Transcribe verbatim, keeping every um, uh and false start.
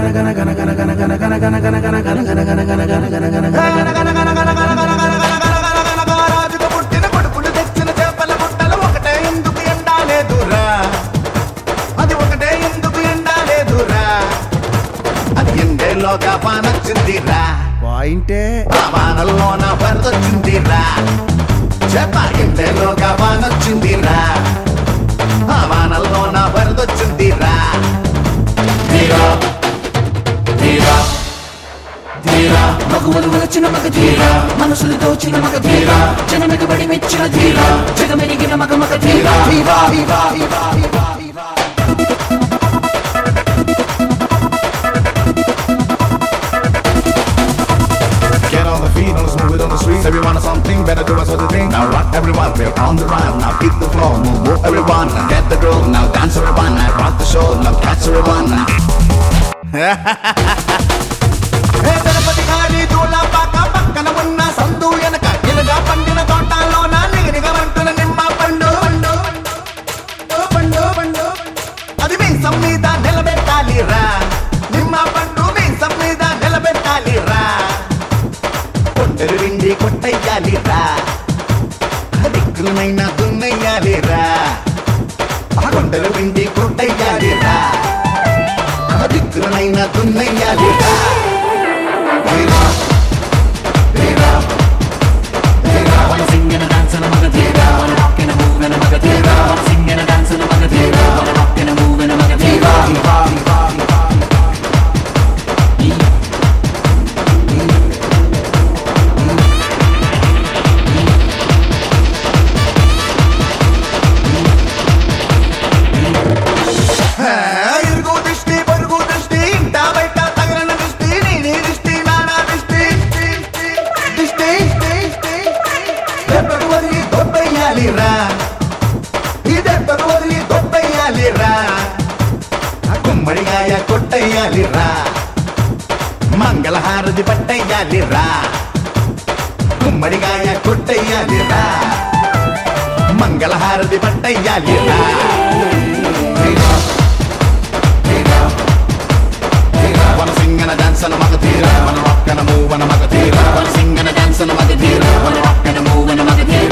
రాజుకు పుట్టిన కొడుకులు తెచ్చిన చేపల గుట్టలు ఒకటే ఎందుకు ఎండాలేదురా, అది ఒకటే ఎందుకు ఎండాలేదురా, అది ఎండేలోగా వానొచ్చిందిరా, పాయింటే వానల్లోన వరదొచ్చిందిరా, చేప ఎండేలోగా వానొచ్చిందిరా, ఆ వానల్లోన వరదొచ్చిందిరా. ధీరా ధీరా ధీరా మగువలు వలచిన మగ ధీరా, మనసులు దోచిన మగ ధీరా, జనమెగబడి మెచ్చిన ధీరా, జగమెరిగిన మగ మగ ధీరా. ధీరా ధీరా ధీరా ధీరా ధీరా. Get on the feet, on the smooth it on the streets. Everyone has something, better do us what they think. Now rock everyone, we're on the run. Now beat the floor, move, move everyone. Now get the groove, now dance everyone. Now rock the show, now catch everyone. Hey, Tirupati గారి దూలపాక పక్కన ఉన్న సందు ఎనక ఇలుగా పండిన తోటలోన నిగనిగా వంటున నిమ్మ పండు పండు పండు పండు అది మీసం మీద నిలబెట్టాలిరా, నిమ్మ పండు మీసం మీద నిలబెట్టాలిరా, కొట్టెరు విండి కొట్టయ్యాలిరా, దిక్కులనైనా దున్నయ్యాలిరా, కొట్టెరు విండి కొట్టయ్యాలిరా, దిక్కులనైనా దున్నయ్యాలిరా. ధీరా ధీరా ధీరా Wanna sing and a dance and a mega ధీరా, wanna rock and a move and a mega ధీరా, wanna sing and a dance and a mega ధీరా, wanna rock and a move and a mega ధీరా. ధీరా ధీరా ధీరా. ఇరుగు దృష్టి పొరుగు దృష్టి ఇంట బయట తగలన దృష్టి నీ దృష్టి నానా దృష్టి దృష్టి దెబ్బకు వదిలి దొబ్బెయ్యాలిరా, ఈ దెబ్బకు వదిలి దొబ్బెయ్యాలిరా, గుమ్మడిగాయ కొట్టయ్యాలిరా, మంగళహారతి పట్టయ్యాలిరా, గుమ్మడిగాయ కొట్టయ్యాలిరా, మంగళహారతి పట్టయ్యాలిరా. Wanna sing and a dance and a mega ధీరా, wanna rock and a move and a mega ధీరా, Wanna sing and a dance and a mega ధీరా, wanna rock and a move and a mega ధీరా.